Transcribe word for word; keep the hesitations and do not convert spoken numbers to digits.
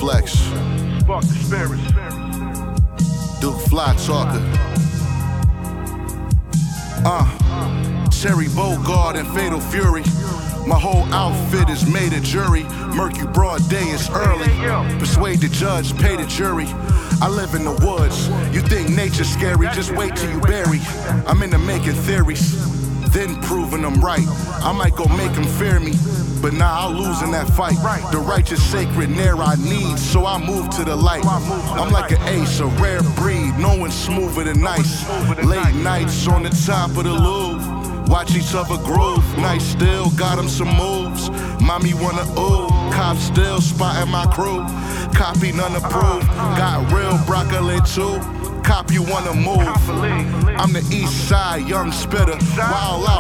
Flex. Fuck the spirits. Duke Fly talker. Uh, Cherry Bogard and Fatal Fury. My whole outfit is made of jury. Murky broad day is early. Persuade the judge, pay the jury. I live in the woods. You think nature's scary, just wait till you bury. I'm into making theories, then proving them right. I might go make them fear me, but nah, I'll lose in that fight. The righteous sacred near I need, so I move to the light. I'm like an ace, a rare breed, no one's smoother than nice. Late nights on the top of the Louvre, watch each other groove. Night still, got him some moves. Mommy wanna ooh, cops still spotting my crew. Copy none approved, got real broccoli too. Cop you wanna move. I'm the east side, young spitter, wild out.